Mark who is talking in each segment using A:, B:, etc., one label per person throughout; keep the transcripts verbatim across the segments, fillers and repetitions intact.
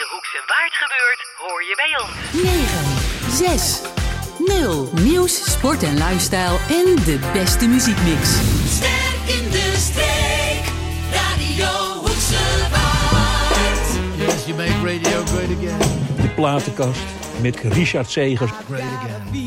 A: de Hoekse Waard gebeurt, hoor je bij ons.
B: negen zes nul Nieuws, sport en lifestyle en de beste muziekmix.
C: Sterk in de streek, Radio Hoekse Waard.
D: Yes, you make radio great again.
E: De platenkast met Richard Zegers.
D: Great again.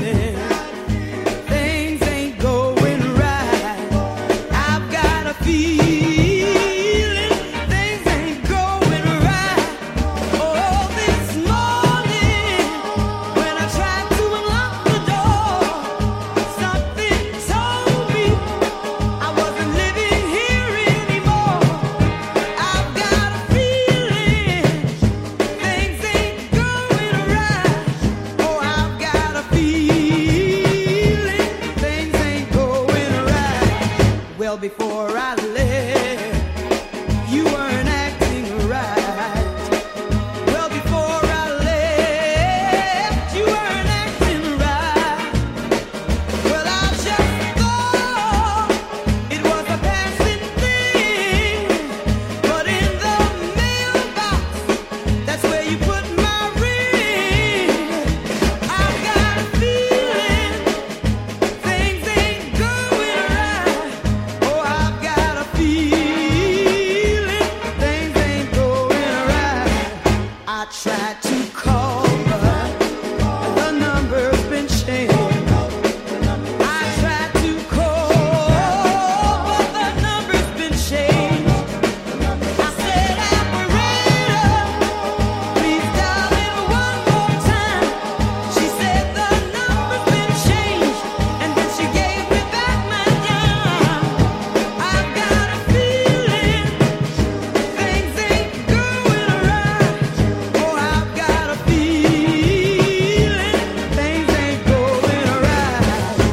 F: Things ain't going right. I've got a feeling things ain't going right. Oh, this morning when I tried to unlock the door, something told me I wasn't living here anymore. I've got a feeling things ain't going right. Oh, I've got a feeling things ain't going right. Well, before I left, you weren't acting right. Well, before I left, you weren't acting right. Well, I just thought it was a passing thing, but in the mailbox, that's where you put my ring. I've got a feeling things ain't going right. Oh, I've got a feeling things ain't going right. I tried to call, but the number's been changed. I tried to call, but the number's been changed. I said, operator, please dial it one more time. She said the number's been changed, and then she gave me back my dime. I've got a feeling things ain't going right. Oh, I've got a feeling things ain't going right.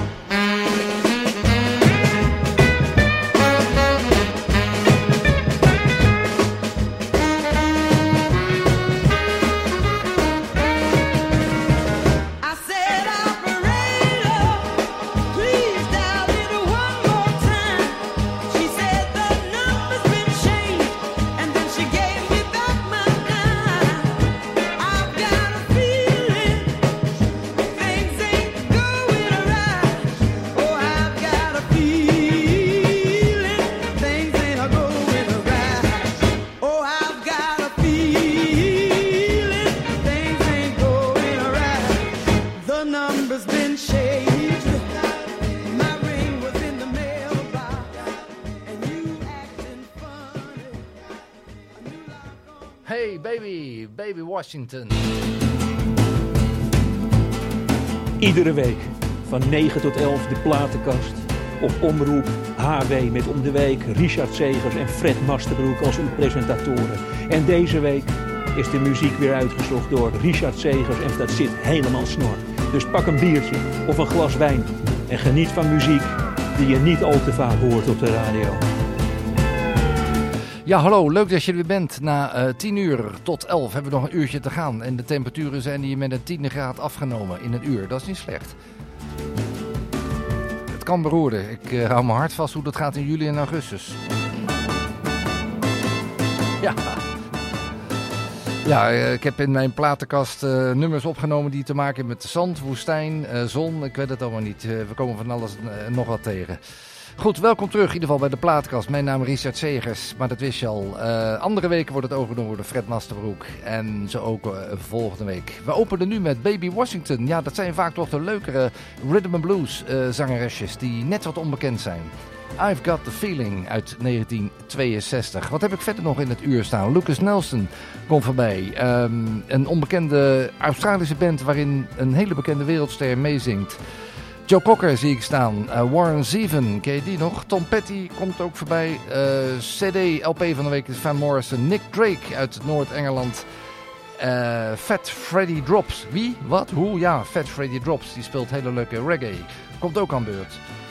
F: I said, operator, please dial it one more time. She said the number's been changed, and then she gave me back my dime. I've got a feeling things ain't going right. Oh, I've got a feeling things ain't going right. Oh, I've got a feeling things ain't going right. The number's been changed. My ring was in the mailbox, and you acting funny. A new lock on.
D: Hey baby, baby Washington.
E: Iedere week van negen tot elf de platenkast. Op Omroep H W met om de week Richard Zegers en Fred Masterbroek als uw presentatoren. En deze week is de muziek weer uitgezocht door Richard Zegers en dat zit helemaal snor. Dus pak een biertje of een glas wijn en geniet van muziek die je niet al te vaak hoort op de radio.
D: Ja, hallo, leuk dat je er weer bent. Na uh, tien uur tot elf hebben we nog een uurtje te gaan. En de temperaturen zijn hier met een tiende graad afgenomen in een uur. Dat is niet slecht. Het kan beroeren. Ik uh, hou mijn hart vast hoe dat gaat in juli en augustus. Ja. Ja, uh, ik heb in mijn platenkast uh, nummers opgenomen die te maken hebben met zand, woestijn, uh, zon. Ik weet het allemaal niet. Uh, we komen van alles uh, nog wat tegen. Goed, welkom terug in ieder geval bij de platenkast. Mijn naam is Richard Zegers, maar dat wist je al. Uh, andere weken wordt het overgenomen door Fred Masterbroek. En zo ook uh, volgende week. We openen nu met Baby Washington. Ja, dat zijn vaak toch de leukere rhythm and blues uh, zangeresjes die net wat onbekend zijn. I've Got the Feeling uit negentien tweeënzestig. Wat heb ik verder nog in het uur staan? Lucas Nelson komt voorbij. Um, een onbekende Australische band waarin een hele bekende wereldster meezingt. Joe Cocker zie ik staan. Uh, Warren Zevon, ken je die nog? Tom Petty komt ook voorbij. Uh, C D, L P van de week is Van Morrison. Nick Drake uit Noord-Engeland. Uh, Fat Freddy Drops. Wie? Wat? Hoe? Ja, Fat Freddy Drops. Die speelt hele leuke reggae. Komt ook aan beurt.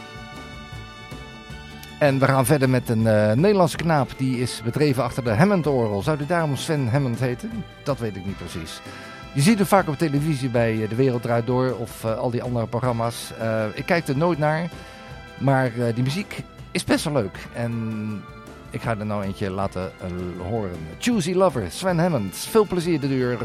D: En we gaan verder met een uh, Nederlandse knaap. Die is bedreven achter de Hammond-orgel. Zou die daarom Sven Hammond heten? Dat weet ik niet precies. Je ziet hem vaak op televisie bij De Wereld Draait Door of uh, al die andere programma's. Uh, ik kijk er nooit naar, maar uh, die muziek is best wel leuk. En ik ga er nou eentje laten uh, horen. Choosy Lover, Sven Hammond. Veel plezier de deur.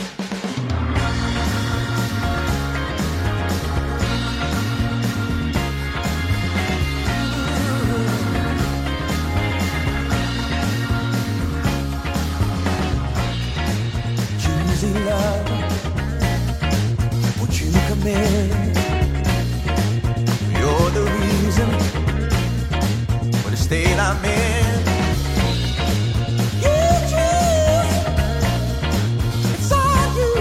F: Choosy love, won't you come in? You're the reason for the state I'm in. You choose, it's all you.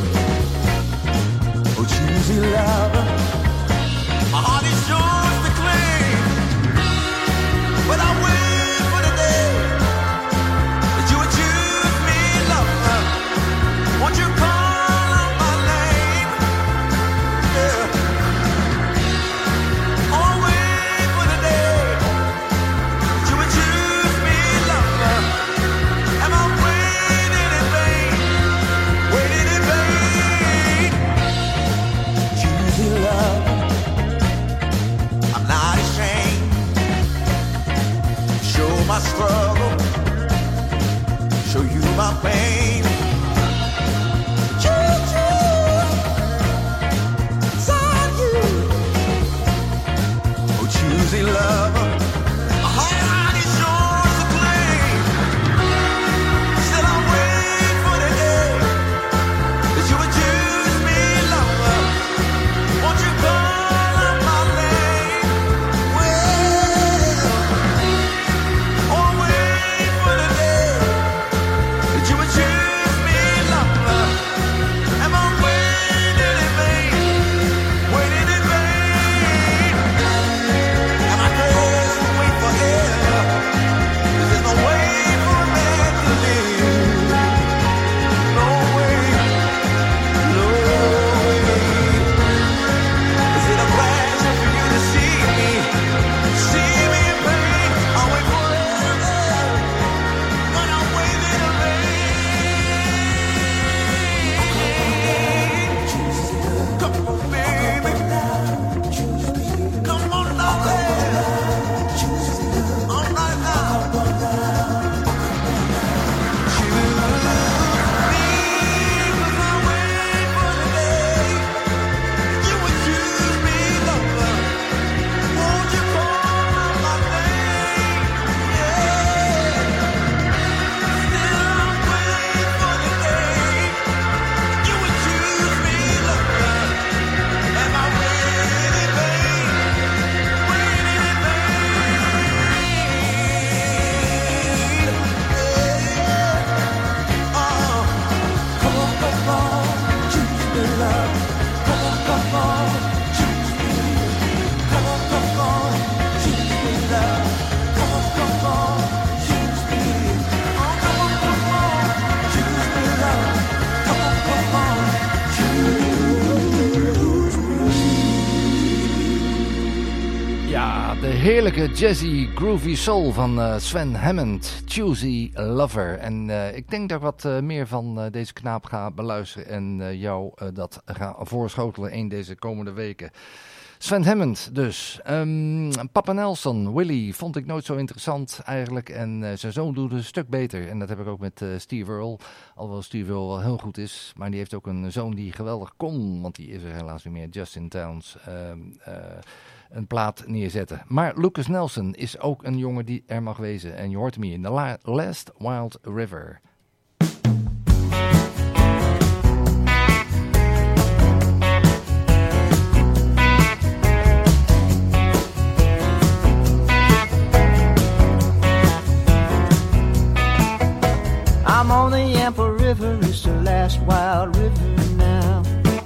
F: Oh, choosy lover, my heart is yours to claim. But I wait for the day that you would choose me, lover. Won't you call out my name? Yeah. Oh, wait for the day that you would choose me, lover. Am I waiting in vain? Waiting in vain? Choosy love, I'm not ashamed. Show my struggle, show you my pain. Choosy lover, my heart is yours to claim. Still I wait for the day that you would choose me, lover. Won't you call out my name? Well, oh, wait for the day that you would choose me, lover. Am I waiting in vain? Waiting in vain?
D: Heerlijke jazzy groovy soul van uh, Sven Hammond, Choosy Lover. En uh, ik denk dat ik wat uh, meer van uh, deze knaap ga beluisteren en uh, jou uh, dat ga voorschotelen in deze komende weken. Sven Hammond dus. Um, Papa Nelson, Willie, vond ik nooit zo interessant eigenlijk. En uh, zijn zoon doet het een stuk beter. En dat heb ik ook met uh, Steve Earle. Alhoewel Steve Earle wel heel goed is. Maar die heeft ook een zoon die geweldig kon. Want die is er helaas niet meer. Justin Towns. Uh, uh, een plaat neerzetten. Maar Lucas Nelson is ook een jongen die er mag wezen. En je hoort hem hier in The La- Last Wild River.
F: I'm on the Yampa River, it's the last wild river now.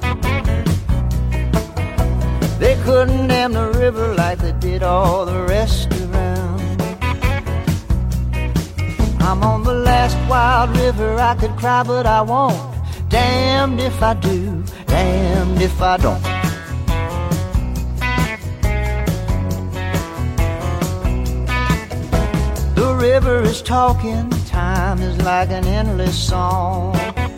F: They couldn't dam the river like they did all the rest around. I'm on the last wild river, I could cry but I won't. Damned if I do, damned if I don't. The river is talking, time is like an endless song.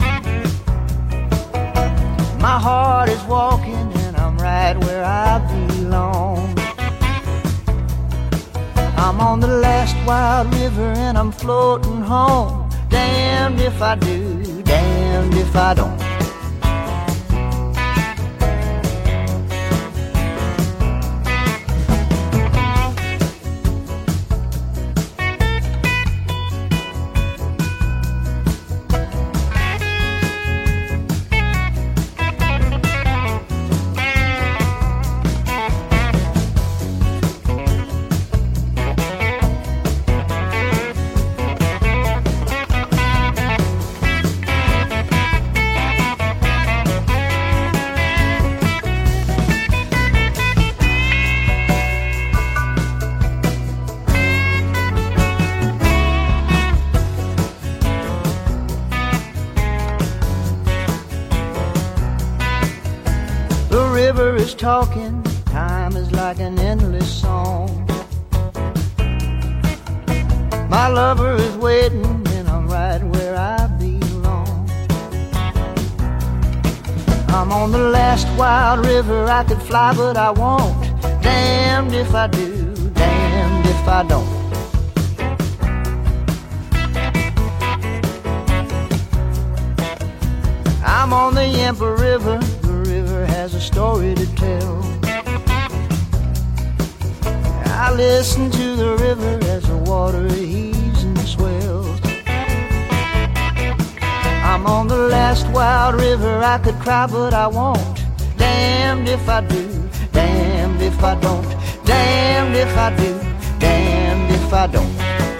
F: My heart is walking and I'm right where I belong.
G: I'm on the last wild river and I'm floating home. Damned if I do, damned if I don't.
H: Talking, time is like an endless song. My lover is waiting and I'm right where I belong. I'm on the last wild river, I could fly but I won't. Damned if I do, damned if I don't. I'm on the Yampa River, has a story to tell. I listen to the river as the water heaves and swells. I'm on the last wild river, I could cry but I won't. Damned if I do, damned if I don't. Damned if I do, damned if I don't.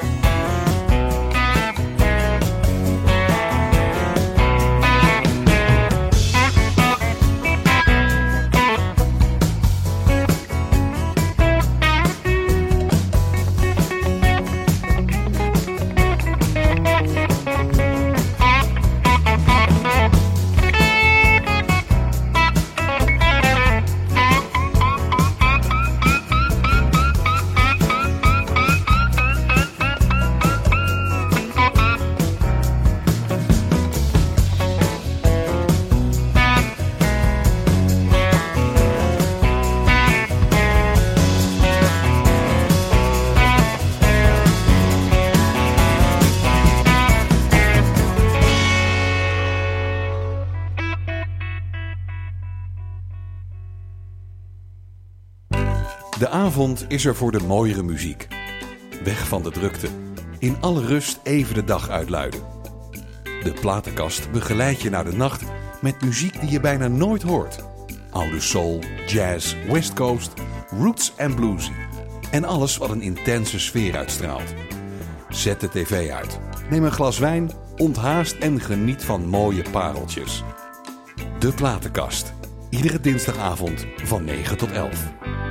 I: De avond is er voor de mooiere muziek. Weg van de drukte. In alle rust even de dag uitluiden. De platenkast begeleidt je naar de nacht met muziek die je bijna nooit hoort. Oude soul, jazz, west coast, roots en bluesy. En alles wat een intense sfeer uitstraalt. Zet de tv uit. Neem een glas wijn, onthaast en geniet van mooie pareltjes. De platenkast. Iedere dinsdagavond van negen tot elf.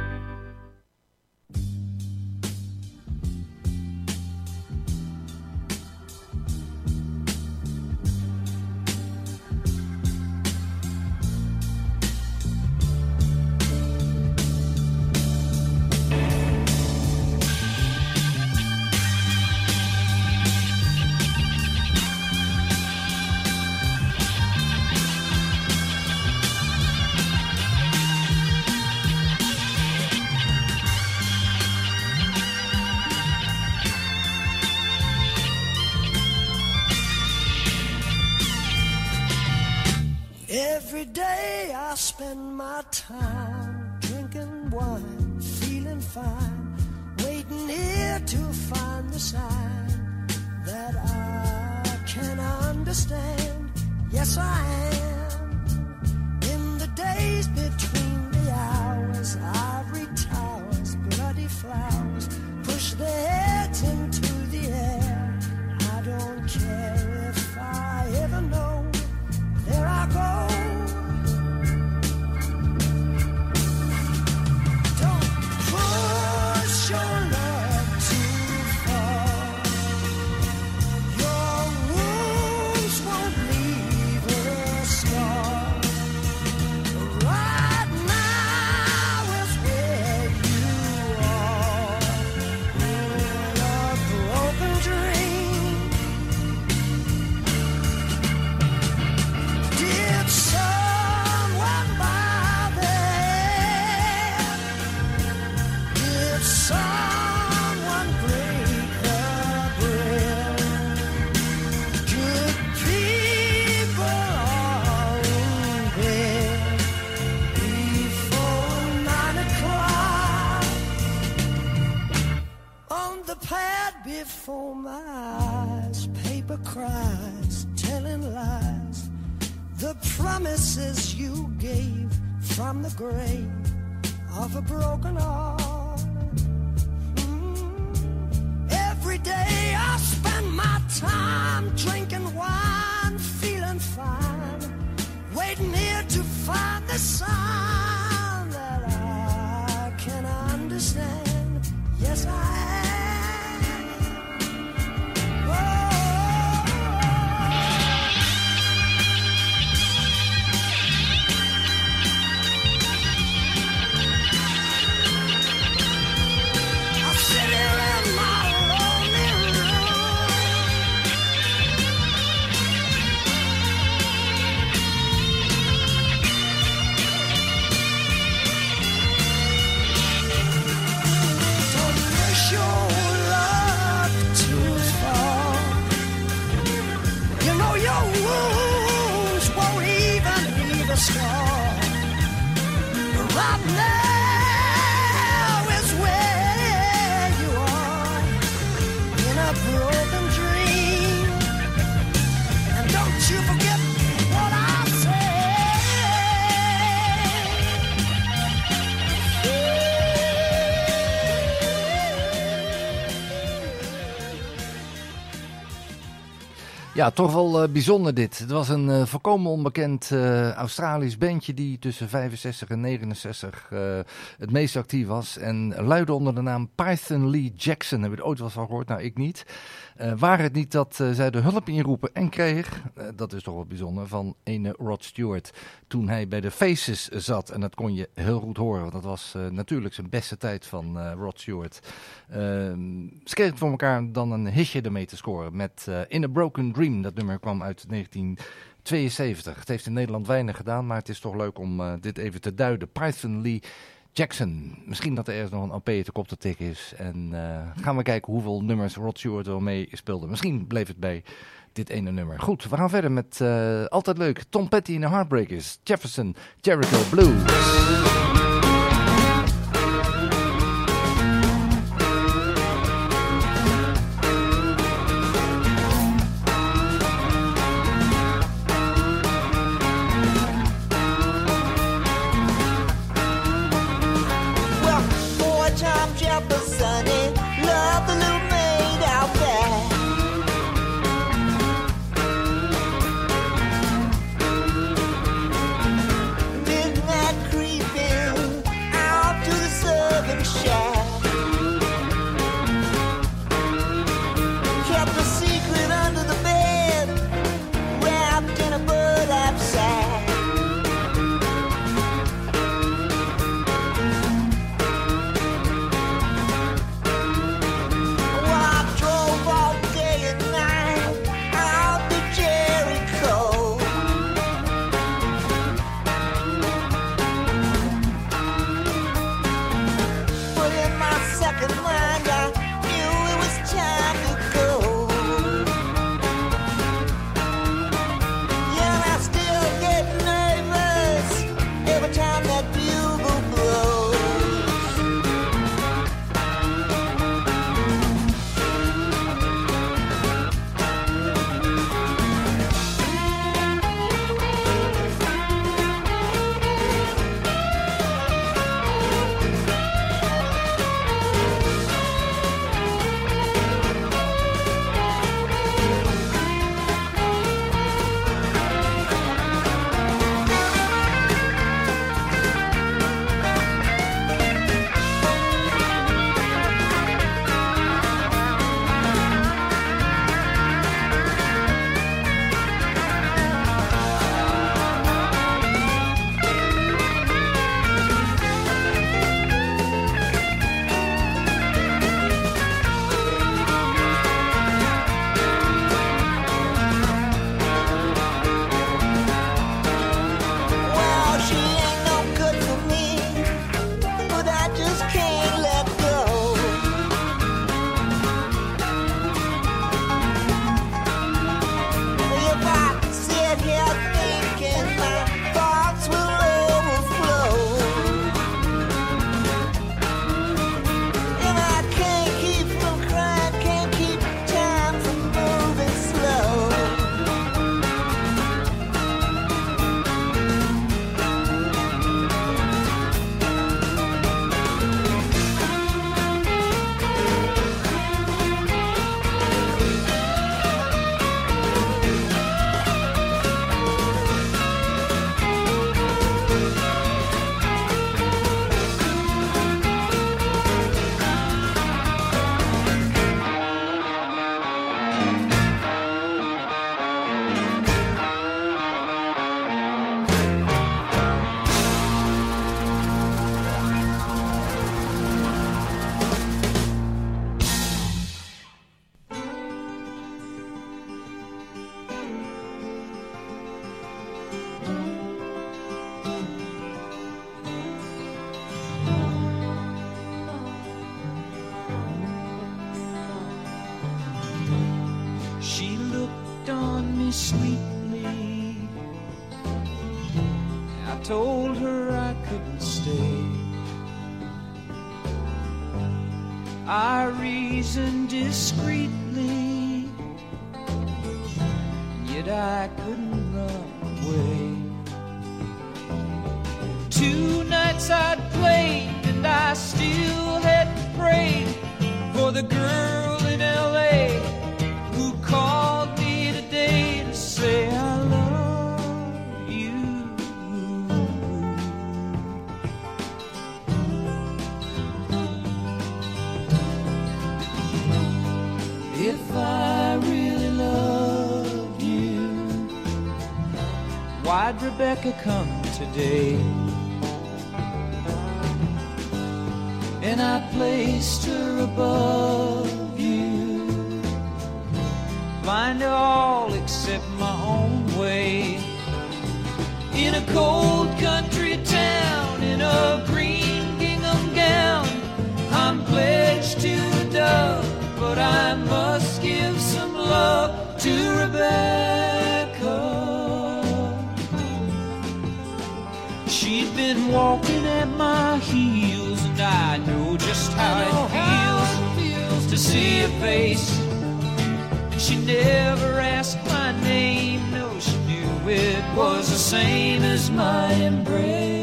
F: Every day I spend my time drinking wine, feeling fine, waiting here to find the sign that I can understand. Yes, I am. In the days between the hours, ivory towers, bloody flowers, push their heads into the air. I don't care if I ever know. There I go. Don't push your love too far. Your wounds won't leave a scar.
J: the promises you gave from the grave of a broken heart. Mm. Every day I spend my time drinking wine, feeling fine, waiting here to find the sign that I can understand. Yes, I am. Right now is where you are, in a broken dream. And don't you forget what I
D: Ja, toch wel uh, bijzonder dit. Het was een uh, volkomen onbekend uh, Australisch bandje die tussen vijfenzestig en negenenzestig uh, het meest actief was. En luidde onder de naam Python Lee Jackson. Heb je er ooit wel van gehoord? Nou, ik niet. Uh, waar het niet dat uh, zij de hulp inroepen en kreeg, uh, dat is toch wel bijzonder, van ene Rod Stewart. Toen hij bij de Faces zat. En dat kon je heel goed horen, want dat was uh, natuurlijk zijn beste tijd van uh, Rod Stewart. Uh, ze kregen het voor elkaar dan een hitje ermee te scoren met uh, In a Broken Dream. Dat nummer kwam uit negentien tweeënzeventig. Het heeft in Nederland weinig gedaan, maar het is toch leuk om uh, dit even te duiden. Python Lee Jackson. Misschien dat er ergens nog een L P te kop te tikken is. En uh, gaan we kijken hoeveel nummers Rod Stewart wel mee speelde. Misschien bleef het bij dit ene nummer. Goed, we gaan verder met uh, altijd leuk. Tom Petty en de Heartbreakers. Jefferson, Jericho Blues.
H: Midnight creeping
K: told her I couldn't stay. I reasoned discreetly, yet I couldn't run away. Two nights I'd played and I still hadn't prayed for the girl in L A who called me today to say I love you. If I really loved you, why'd Rebecca come today? And I placed her above you, blind to all except my own way. In a cold country town, in a green gingham gown, I'm pledged to a dove, but I must give some love to Rebecca. She'd been walking at my heels, and I know just how it feels to see her face. And she never asked my name, no, she knew it was the same as my embrace.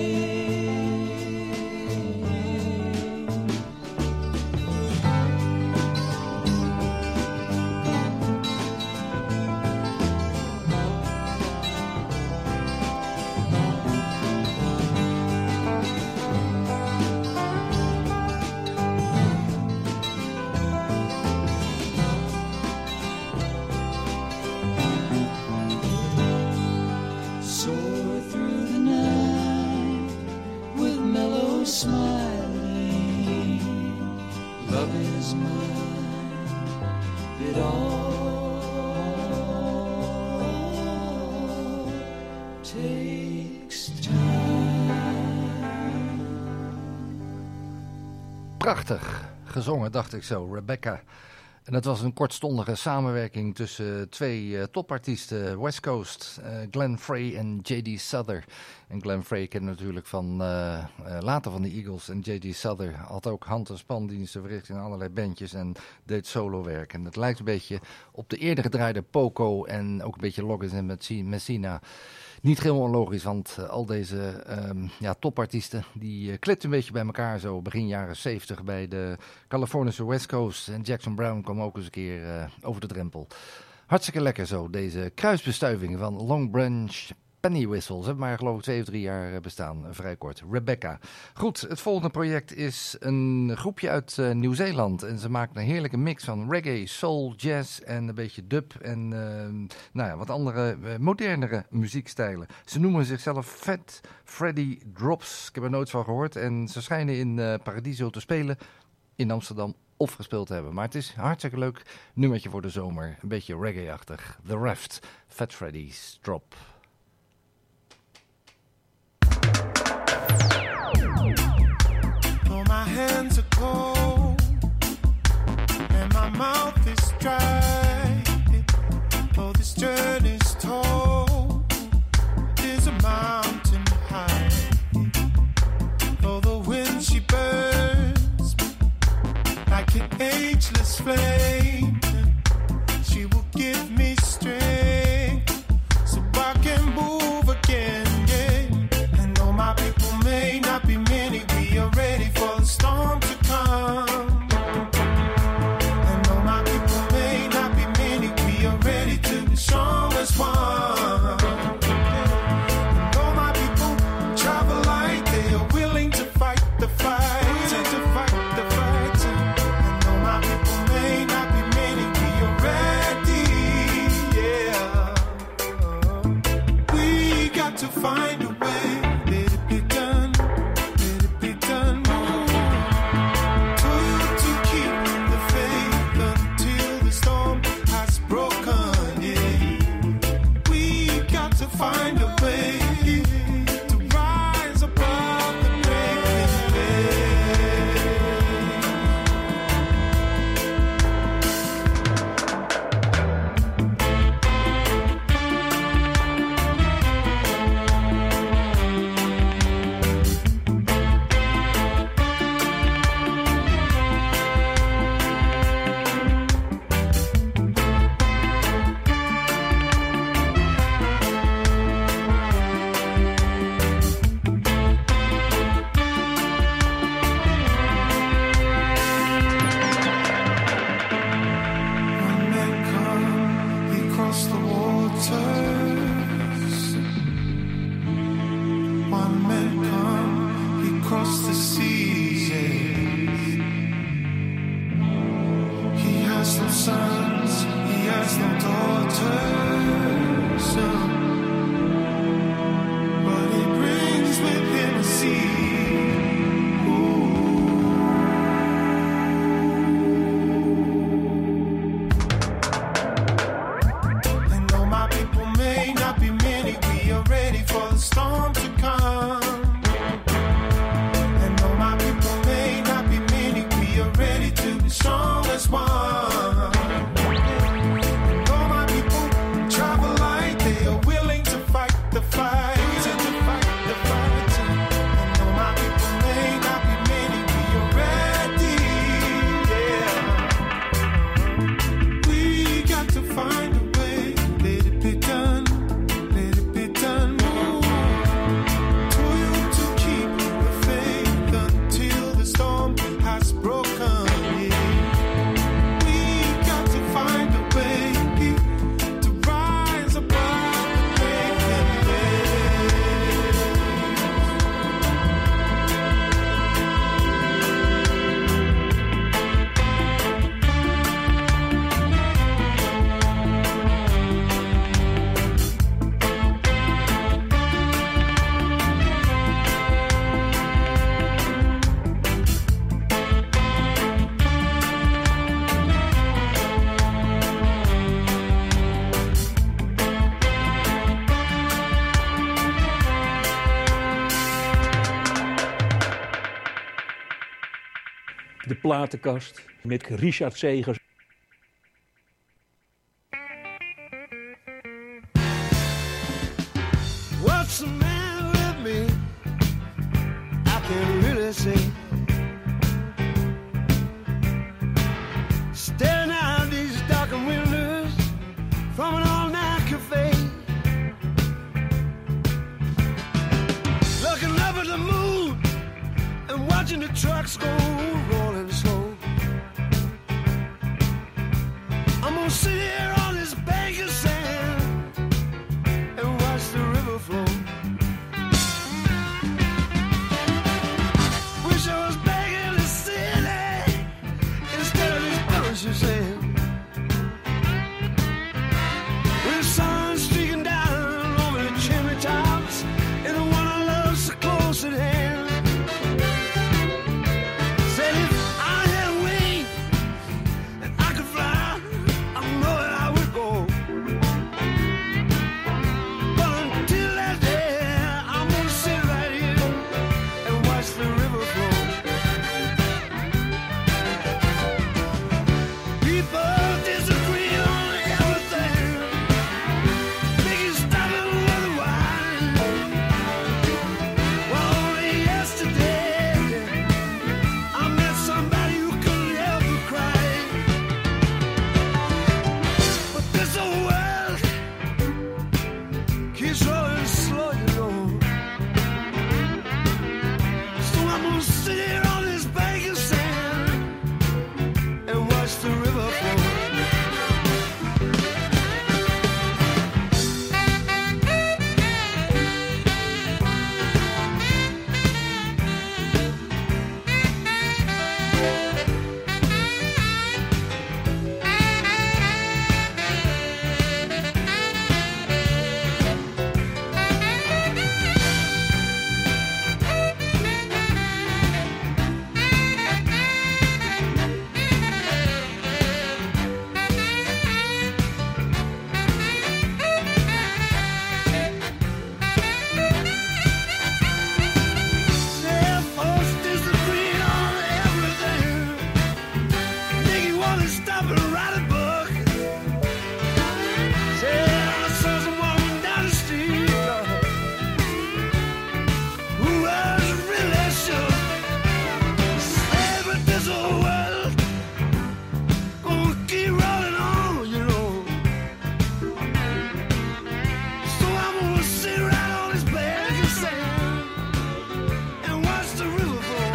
D: Prachtig gezongen, dacht ik zo, Rebecca. En dat was een kortstondige samenwerking tussen twee uh, topartiesten, West Coast, uh, Glenn Frey en J D Souther. En Glenn Frey kennen natuurlijk van uh, uh, later van de Eagles. En J D Souther had ook hand- en spandiensten verricht in allerlei bandjes en deed solowerk. En het lijkt een beetje op de eerder gedraaide Poco en ook een beetje Loggins en Messina. Niet heel onlogisch, want uh, al deze um, ja, topartiesten die uh, klitten een beetje bij elkaar zo begin jaren zeventig bij de Californische West Coast. En Jackson Browne kwam ook eens een keer uh, over de drempel. Hartstikke lekker zo, deze kruisbestuiving van Long Branch Penny Whistles. Hebben maar geloof ik twee of drie jaar bestaan, vrij kort. Rebecca. Goed, het volgende project is een groepje uit uh, Nieuw-Zeeland. En ze maken een heerlijke mix van reggae, soul, jazz en een beetje dub en uh, nou ja, wat andere, uh, modernere muziekstijlen. Ze noemen zichzelf Fat Freddy Drops. Ik heb er nooit van gehoord. En ze schijnen in uh, Paradiso te spelen in Amsterdam of gespeeld te hebben. Maar het is een hartstikke leuk nummertje voor de zomer. Een beetje reggae-achtig. The Raft, Fat Freddy's Drop.
L: Oh, my hands are cold and my mouth is dry. Oh, this journey's told is a mountain high. Oh, the wind she burns like an ageless flame. She will give me strength so I can move again. Yeah. And though my people may not be many, we are ready for the storm to come. And though my people may not be many, we are ready to be strong as one. And though my people travel light, they are willing to fight the fight, to fight the fight. And though my people may not be many, we are ready, yeah. We got to find a way. Let it be done, let it be done. Told to keep the faith until the storm has broken, yeah. We got to find a way to rise above the breaking wave.
E: De Platenkast met Richard Zegers.
F: What's the matter with me? I can't really say. Staring out these darkened windows from an all-night cafe, looking up at the moon and watching the trucks go rolling slow. I'm gonna sit here on this bank of sand and watch the river flow. Wish I was back in the city instead of these Irish sand. With the sun streaking down over the chimney tops and the one I love so close at hand. Said if I had wings and I could fly, I know that I would go. But until that day, I'm gonna sit right here and watch the river flow. People disagree on everything. Think you stop it with a wine. Well, only yesterday I met somebody who couldn't help but cry. But this old world keeps rolling slow, you know. So I'm gonna sit here on this bank of sand and watch the river flow. Say folks disagree on everything. Think you wanna stop and write a book. Say I saw someone down the street uh, who was really sure. Say but this old world gonna keep rolling on, you know. So I'm gonna sit right on this bank of sand and watch the river flow.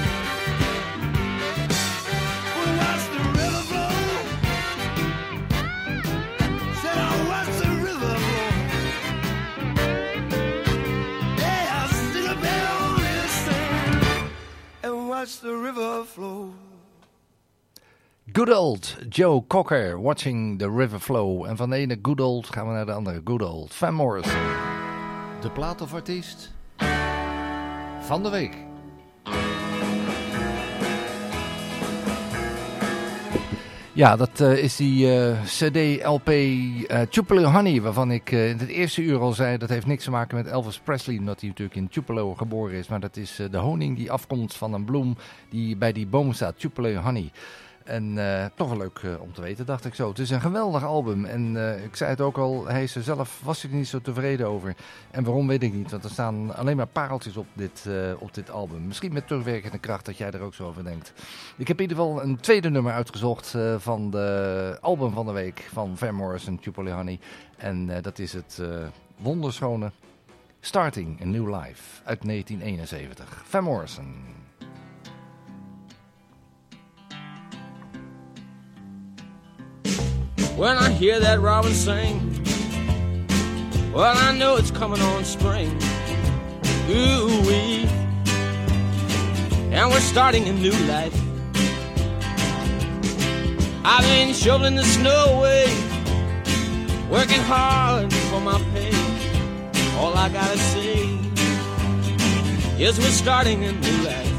F: We'll watch the river flow. Said I'll watch the river flow. Yeah, I'll sit up there on this sand and watch the river flow.
D: Good old Joe Cocker, Watching the River Flow. En van de ene good old gaan we naar de andere good old. Van Morrison. De plaat of artiest van de week. Ja, dat uh, is die uh, C D L P uh, Tupelo Honey, waarvan ik uh, in het eerste uur al zei, dat heeft niks te maken met Elvis Presley, omdat hij natuurlijk in Tupelo geboren is. Maar dat is uh, de honing die afkomt van een bloem die bij die boom staat, Tupelo Honey. En uh, toch wel leuk uh, om te weten, dacht ik zo. Het is een geweldig album. En uh, ik zei het ook al, hij is er zelf, was er niet zo tevreden over. En waarom weet ik niet, want er staan alleen maar pareltjes op dit, uh, op dit album. Misschien met terugwerkende kracht dat jij er ook zo over denkt. Ik heb in ieder geval een tweede nummer uitgezocht uh, van de album van de week van Van Morrison, Tupelo Honey. En uh, dat is het uh, wonderschone Starting a New Life uit negentien eenenzeventig. Van Morrison.
K: When I hear that robin sing, well, I know it's coming on spring. Ooh-wee. And we're starting a new life. I've been shoveling the snow away, working hard for my pay. All I gotta say is we're starting a new life.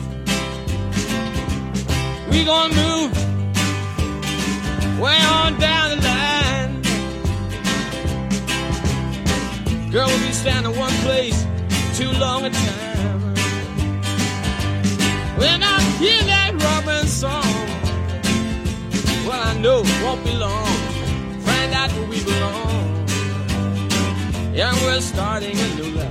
K: We gonna move way on down the line. Girl, we'll be standing one place too long a time. When I hear that Robin song. Well, I know it won't be long. Find out where we belong. Yeah, we're starting a new life.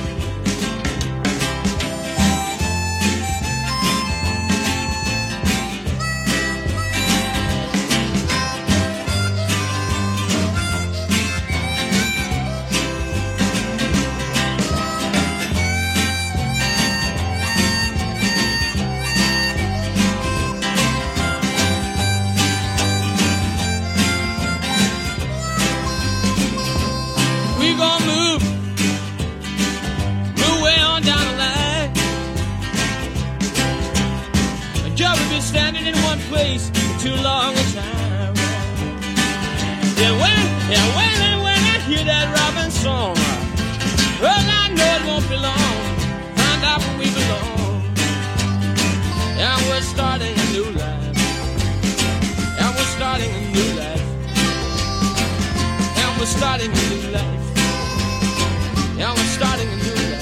K: We gonna move, move way on down the line. And Joe, we've been standing in one place for too long a time. Yeah, when, yeah, when and when I hear that Robin song, well, I know it won't be long. Find out where we belong. Yeah, we're starting a new life. Yeah, we're starting a new life. Yeah, we're starting a new life. Yeah, we're starting a new life.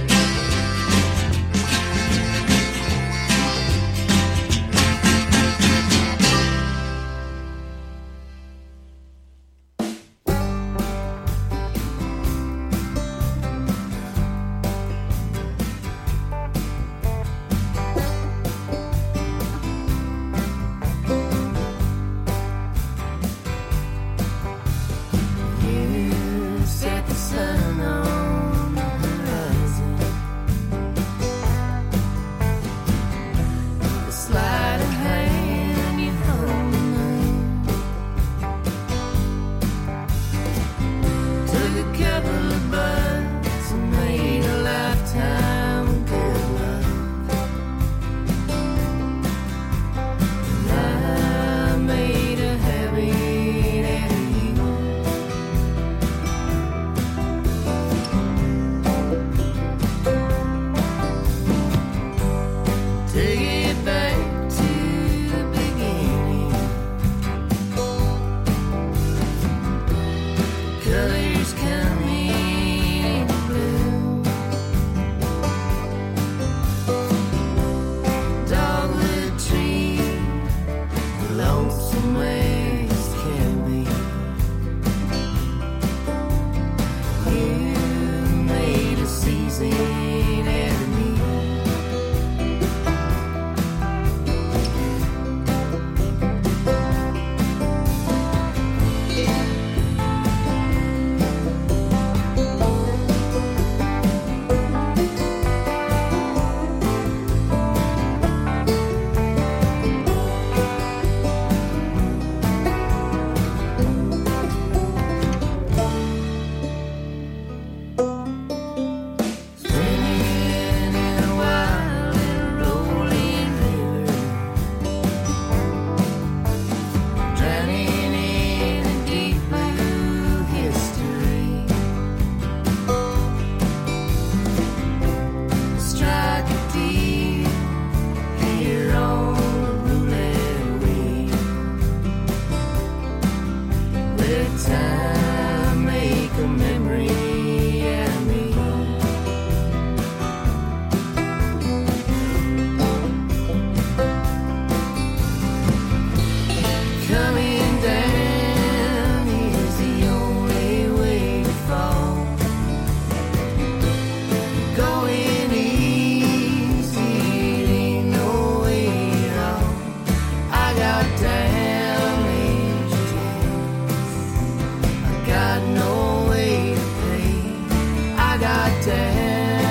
M: You set the sun on the horizon. The sleight of hand you hold me. Took a couple of buds and made a lifetime of good love. And I made a habit out of you. Take it back to the beginning. Colors coming in blue. Dogwood tree, lonesome ways can be. You made a season out of me. Swimming in a wild and rolling river, drowning in a deep blue history. Strike a deal here on the roulette wheel. Let time make a memory out of me. Coming down is the only way to fall. Going easy ain't no way at all. I got damaged hands. I got no way to pay. I got damaged.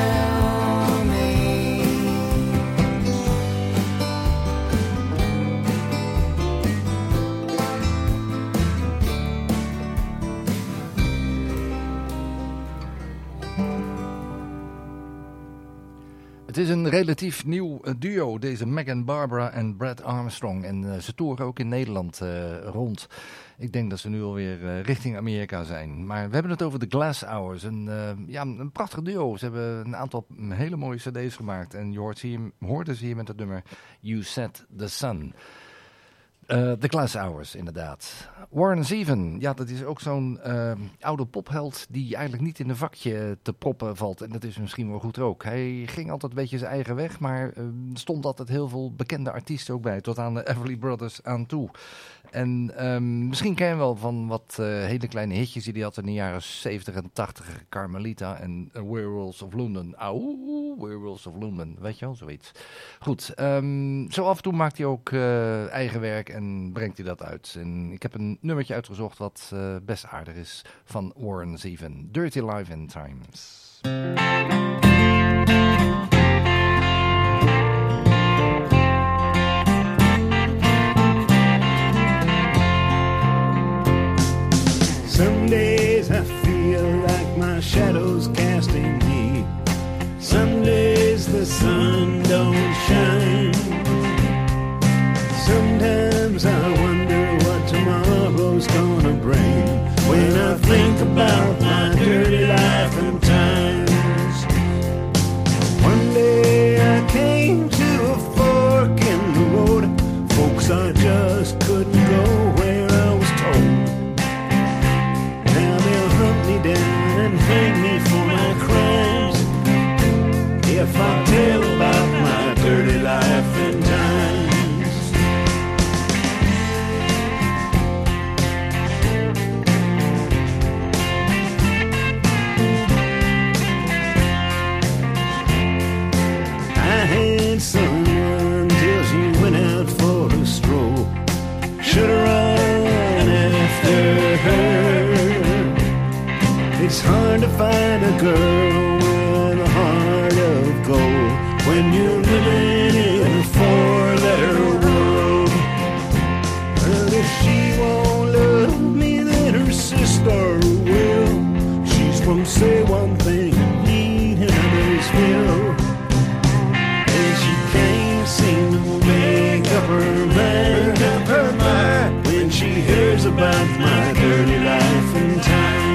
D: Het is een relatief nieuw eh, duo, deze Megan Barbara en Brad Armstrong. En eh, ze toeren ook in Nederland eh, rond. Ik denk dat ze nu alweer eh, richting Amerika zijn. Maar we hebben het over de Glass Hours. Een, eh, ja, een prachtig duo. Ze hebben een aantal hele mooie cd's gemaakt. En je hoort, hier, hoorde ze hier met het nummer You Set the Sun. Uh, The Glass Hours, inderdaad. Warren Zevon, ja, dat is ook zo'n uh, oude popheld die eigenlijk niet in een vakje te proppen valt. En dat is misschien wel goed ook. Hij ging altijd een beetje zijn eigen weg, maar er uh, stond altijd heel veel bekende artiesten ook bij, tot aan de Everly Brothers aan toe. En um, misschien ken je wel van wat uh, hele kleine hitjes die hij had in de jaren zeventig en tachtig. Carmelita en uh, Werewolves of London. Auw, Werewolves of London, weet je wel, zoiets. Goed, um, zo af en toe maakt hij ook uh, eigen werk en brengt hij dat uit. En ik heb een nummertje uitgezocht wat uh, best aardig is van Warren Zevon. Dirty Life and Times.
N: Some days I feel like my shadow's casting me. Some days the sun don't shine. Sometimes I wonder what tomorrow's gonna bring. When I think about my dirty life and times. One day I came to a fork in the road. Folks, I just couldn't go where I was told. Down and hang me for my crimes. If I tell about my dirty life and times. I had someone till she went out for a stroll. Should've run after her. It's hard to find a girl with a heart of gold when you're living in a four-letter world. But if she won't love me, then her sister will. She's from say one thing and need another's will. And she can't seem to make up her mind, make up her mind when she hears about my dirty life and times.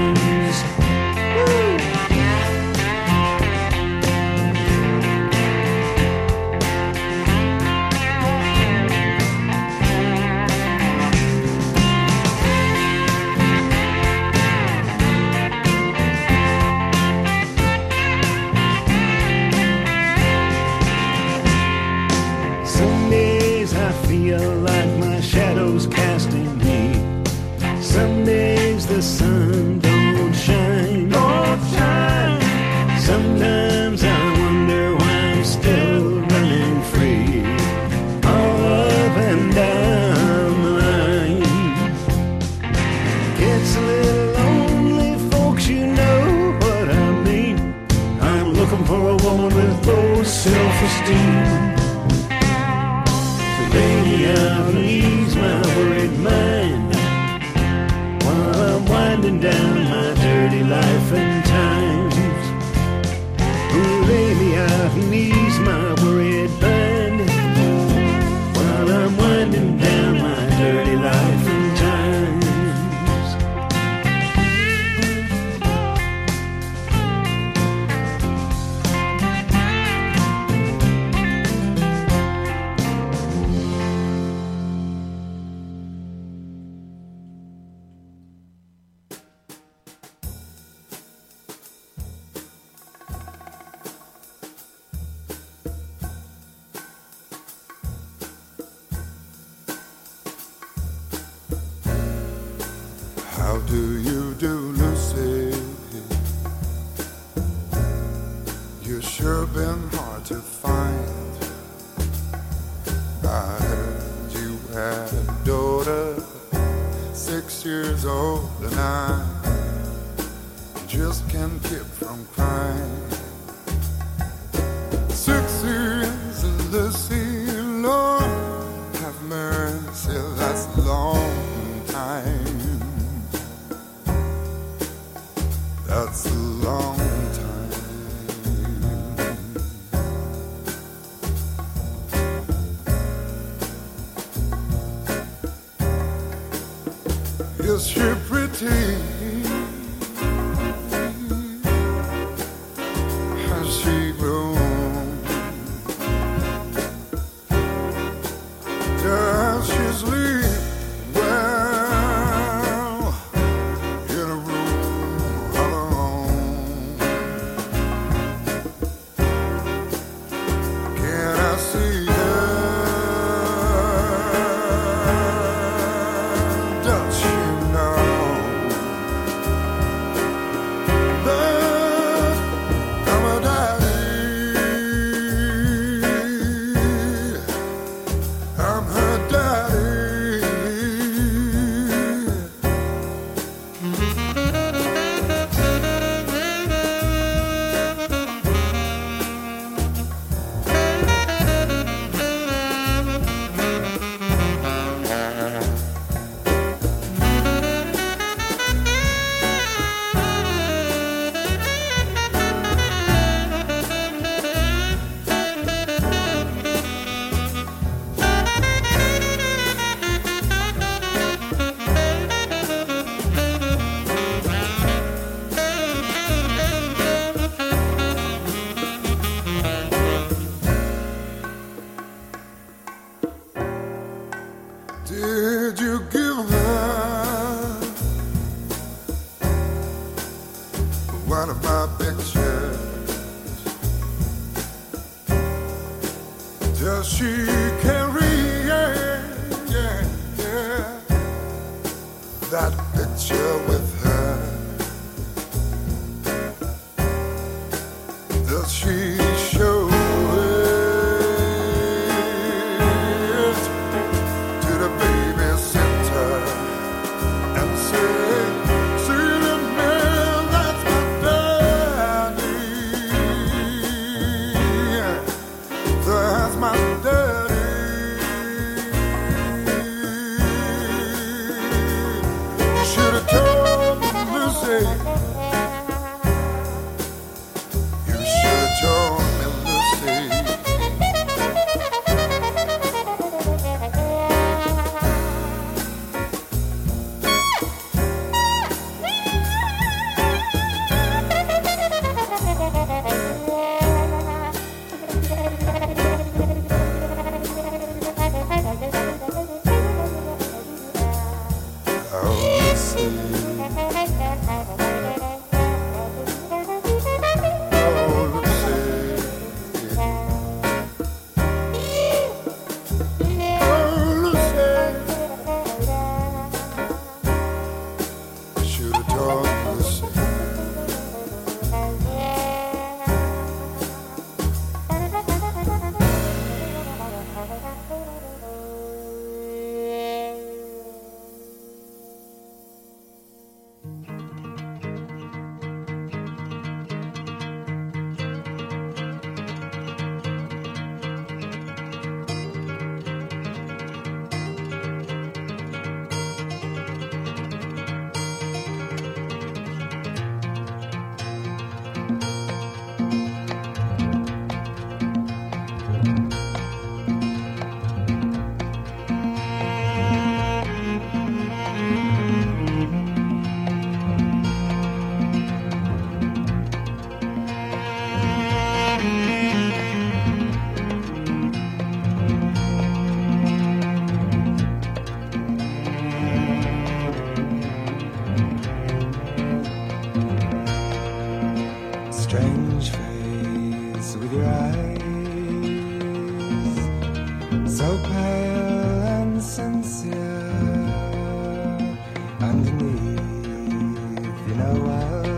N: The sun don't shine, don't shine. Sometimes I wonder why I'm still running free, all up and down the line. Gets a little lonely, folks, you know what I mean. I'm looking for a woman with low self-esteem to lay me out and ease my worried mind. I'm winding down my dirty life and times. Who lay me out and ease my worried mind while I'm winding down my dirty life and times.
L: How do you do, Lucy? You've sure been hard to find. I heard you had a daughter, six years old, and I just can't keep from crying. Six years, Lucy, Lord, have mercy, that's a long time. That's a long time. Is she pretty? Has she grown? Does she sleep? pictures till she can read, yeah, yeah, yeah, that picture with her, till she shows it to the babysitter and say, see the man, that's my daddy, that's my daddy. You should have told me, Lucy. You should have told me, Lucy. Oh, Lucy. Oh, Lucy. Oh, Lucy. Should have told Lucy. Strange face with your eyes, so pale and sincere. Underneath, you know well,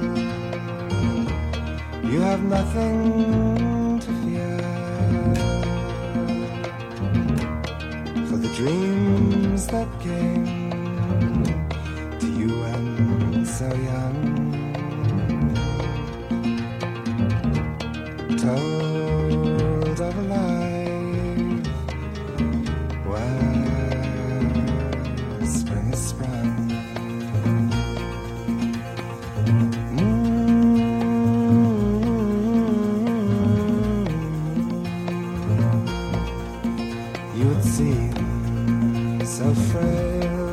L: you have nothing to fear. For the dreams that came to you when so young, told of a life where spring is sprung. Mm-hmm. You would seem so frail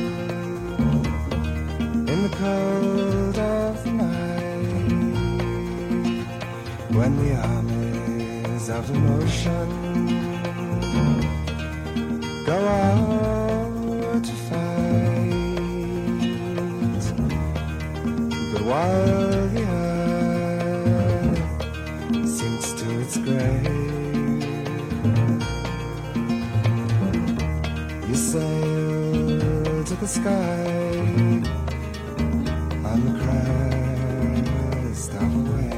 L: in the cold of the night, when the armies of emotion go out to fight. But while the earth sinks to its grave, you sail to the sky on the crest of a wave.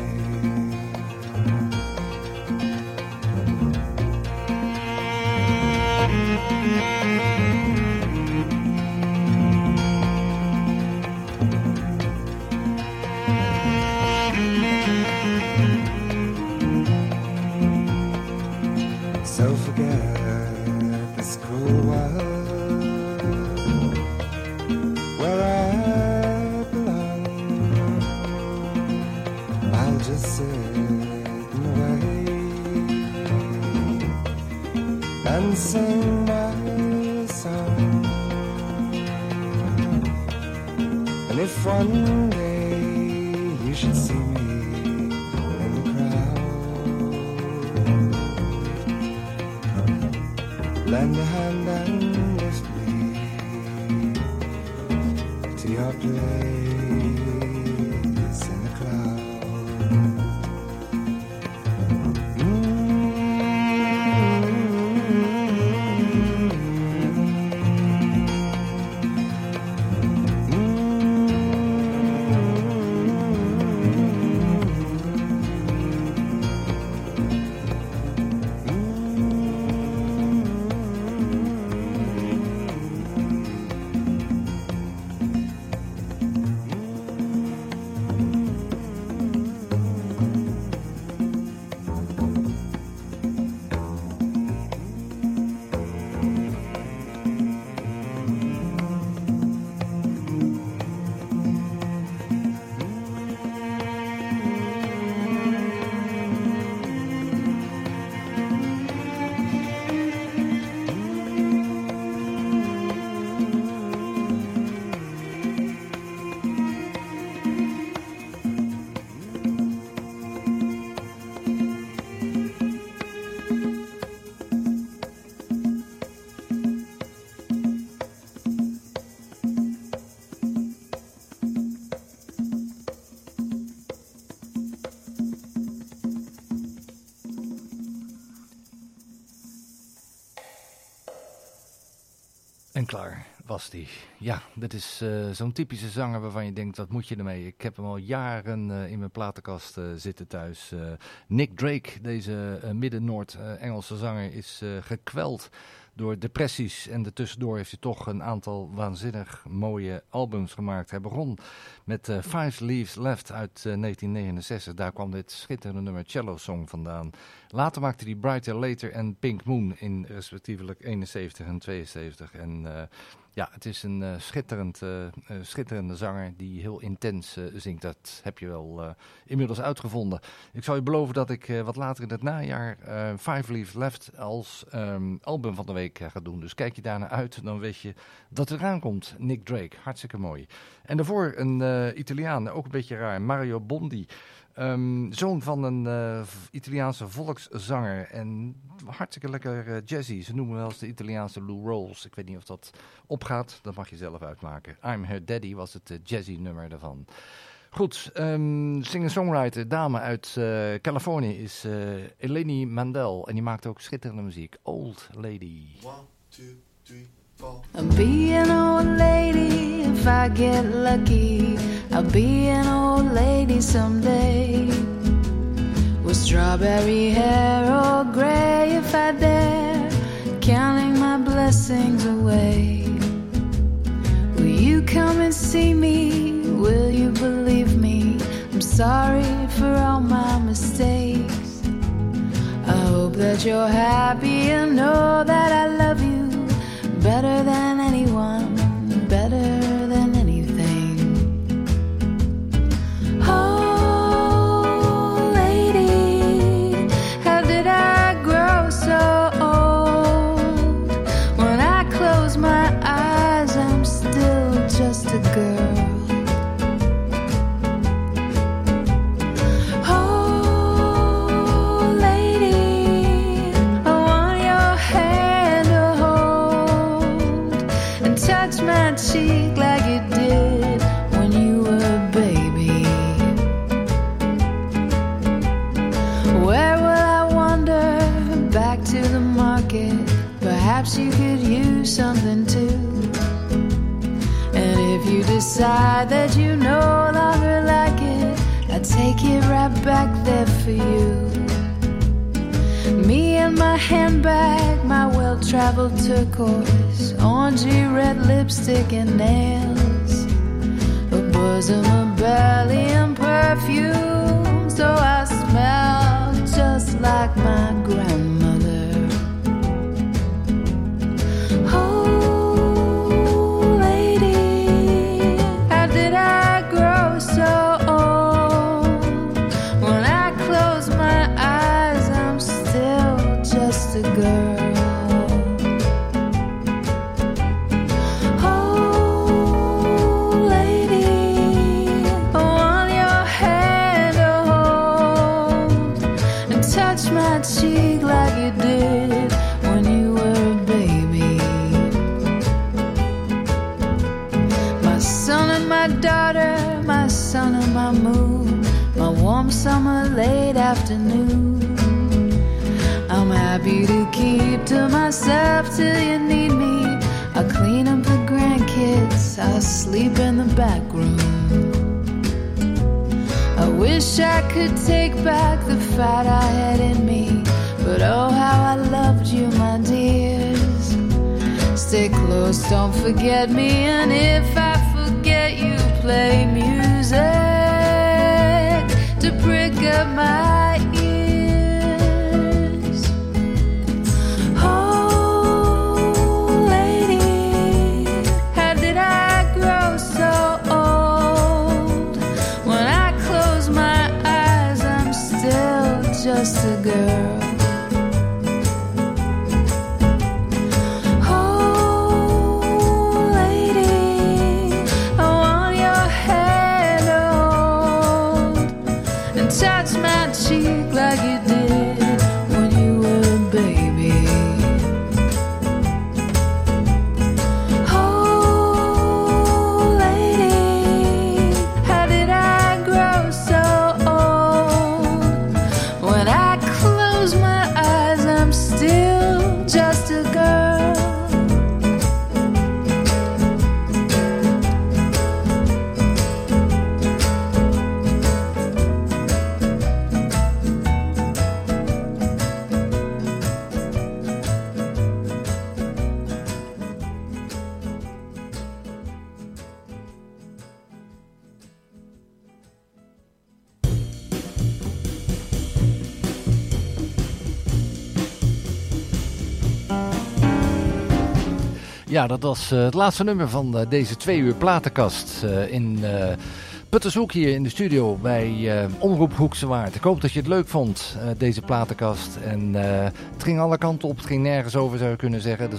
L: So forget this cruel world where I belong. I'll just sit and wait and sing my song. And if one day you should see me in the crowd, lend a hand and lift me to your place in the cloud.
D: En klaar was die. Ja, dit is uh, zo'n typische zanger waarvan je denkt, wat moet je ermee? Ik heb hem al jaren uh, in mijn platenkast uh, zitten thuis. Uh, Nick Drake, deze uh, Midden-Noord-Engelse uh, zanger, is uh, gekweld door depressies. En daartussendoor heeft hij toch een aantal waanzinnig mooie albums gemaakt. Hij begon met uh, Five Leaves Left uit uh, negentien negenenzestig. Daar kwam dit schitterende nummer Cello Song vandaan. Later maakte hij Brighter Later en Pink Moon in respectievelijk eenenzeventig en tweeënzeventig. En uh, ja, het is een uh, schitterend, uh, uh, schitterende zanger die heel intens uh, zingt. Dat heb je wel uh, inmiddels uitgevonden. Ik zal je beloven dat ik uh, wat later in het najaar uh, Five Leaves Left als um, album van de week uh, ga doen. Dus kijk je daarnaar uit, dan weet je dat het eraan komt. Nick Drake, hartstikke mooi. En daarvoor een uh, Italiaan, ook een beetje raar, Mario Bondi. Um, zoon van een uh, Italiaanse volkszanger en hartstikke lekker uh, jazzy. Ze noemen wel eens de Italiaanse Lou Rawls. Ik weet niet of dat opgaat, dat mag je zelf uitmaken. I'm Her Daddy was het uh, jazzy nummer daarvan. Goed, um, singer-songwriter, dame uit uh, Californië is uh, Eleni Mandel. En die maakt ook schitterende muziek. Old Lady.
O: One, two, three, four.
M: I'll be an old lady if I get lucky. I'll be an old lady someday. With strawberry hair or gray if I dare. Counting my blessings away. Will you come and see me? Will you believe me? I'm sorry for all my mistakes. I hope that you're happy and know that I love you better than anyone, better than anything. Oh, lady, how did I grow so old? When I close my eyes, I'm still just a girl. Cheek like you did when you were a baby. Where will I wander? Back to the market. Perhaps you could use something too. And if you decide that you no longer like it, I'll take it right back there for you. Me and my handbag, my well-traveled turquoise, orangey red lipstick and nails, a bosom, a belly and perfume, so I smell just like my grandmother. Oh, lady, how did I grow so old? When I close my eyes, I'm still just a girl. Cheek like you did when you were a baby. My son and my daughter, my sun and my moon, my warm summer late afternoon. I'm happy to keep to myself till you need me. I'll clean up the grandkids, I'll sleep in the back room. I wish I could take back the fight I had in me, but oh how I loved you, my dears. Stay close, don't forget me, and if I forget you, play music to prick up my ears. Oh, lady, how did I grow so old? When I close my eyes, I'm still just a girl. Touch my cheek like you did when you were a baby. Oh, lady, how did I grow so old? When I close my eyes, I'm still just a girl.
D: Ja, dat was uh, het laatste nummer van uh, deze twee uur platenkast uh, in uh, Puttershoek hier in de studio bij uh, Omroep Hoekse Waard. Ik hoop dat je het leuk vond, uh, deze platenkast. En uh, het ging alle kanten op, het ging nergens over zou je kunnen zeggen. Er